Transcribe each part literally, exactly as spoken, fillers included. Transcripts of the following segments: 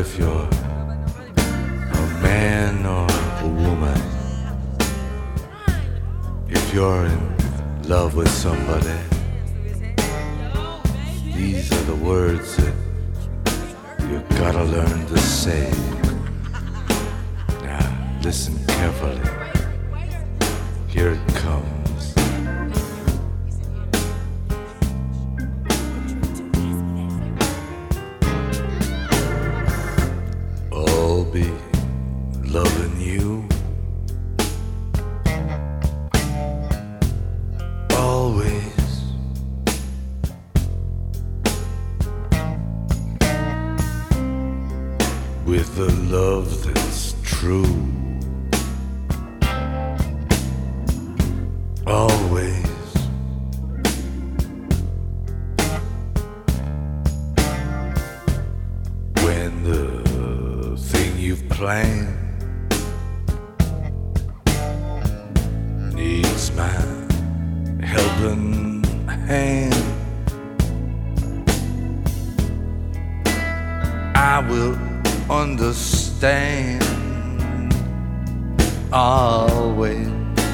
if you're a man or a woman, if you're in love with somebody, these are the words that you gotta learn to say. Now listen carefully. Here it comes. I'll be loving you always. With a love that's true. Always. When the thing you've planned needs my helping hand, I will understand. Always.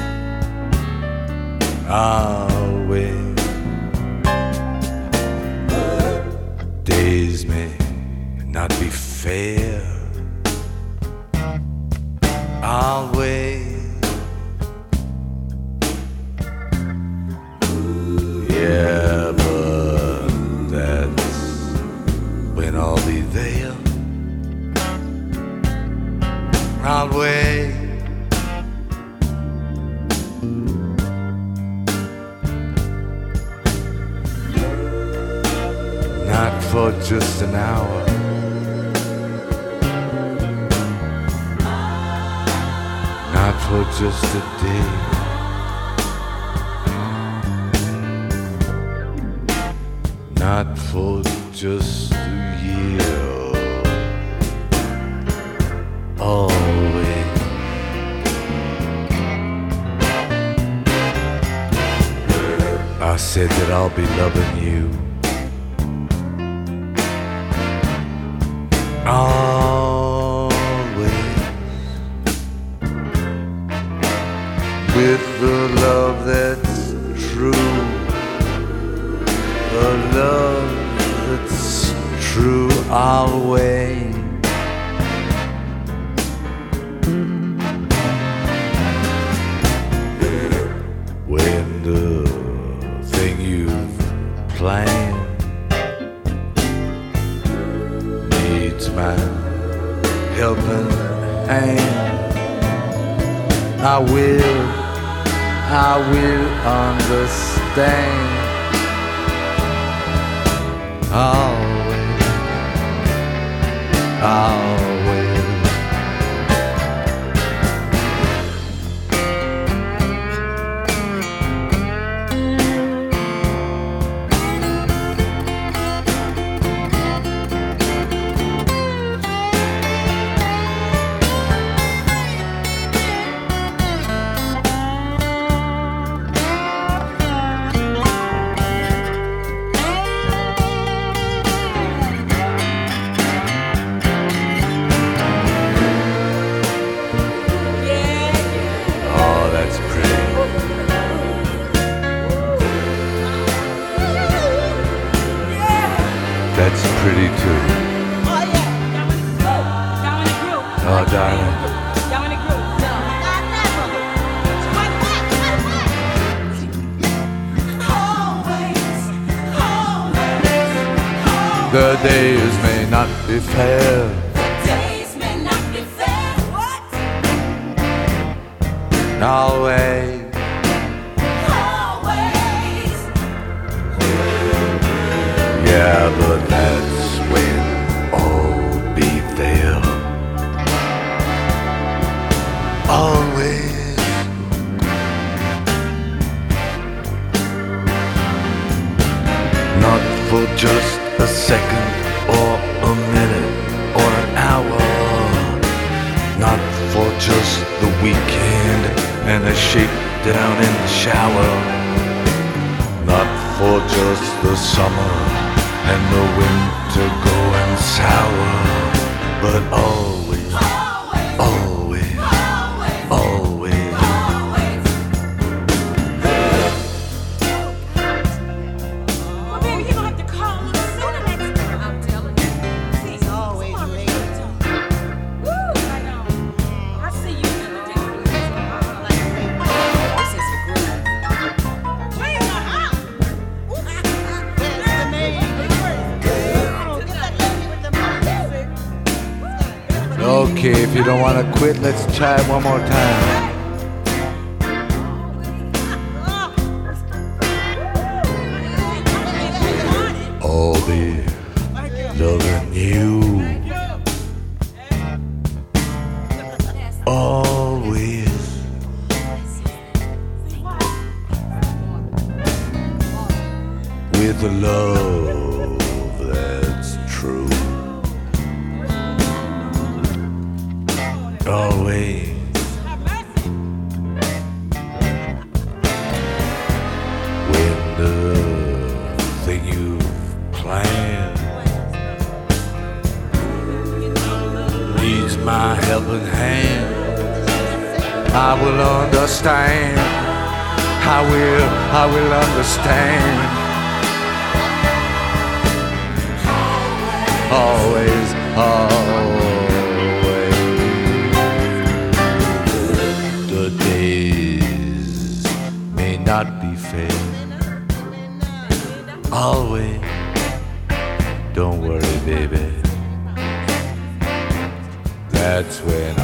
Always. Days may not be fair. Always. Yeah, but that's when I'll be there. Always. Not for just an hour. Not for just a day. Not for just a year. Always. I said that I'll be loving you always, with the love that's true, the love that's true always. When the thing you've planned needs my helping hand, I will, I will understand. Always, always. That's pretty too. Oh yeah, down in the groove. Down in the groove. Oh, darling. Down in the groove. The days may not be fair. Days may not be fair. What? Always. Always. Yeah, but that's when I'll be there. Always. Not for just a second or a minute or an hour. Not for just the weekend and a shakedown in the shower. Not for just the summer and the winter going sour. but always, always, always. Well, baby, you're gonna have to call me sooner next time. I'm telling you. See, It's always come on, late. Woo, I know. I see you in the different This is the groove. Where's the house? There's the name. Get that lady with the music. Okay, if you don't want to quit, let's try it one more time. I'll be loving you always. With a love that's true. Always. When the thing you've planned needs my helping hand, I will understand. I will, I will understand. Always, always. The days may not be fair. Always. Don't worry, baby. That's when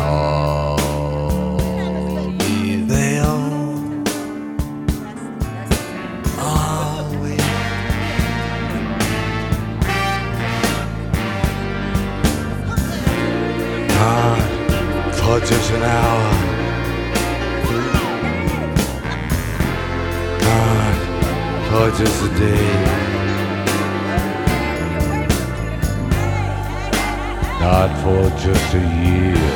I'll be there. Always. Not for just an hour. Not for just a day. Not for just a year.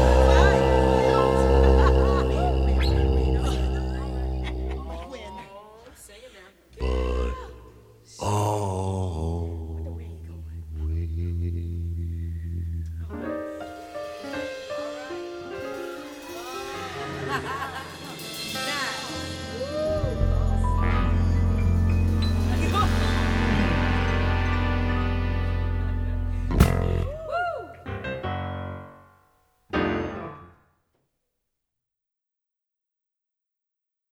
But always.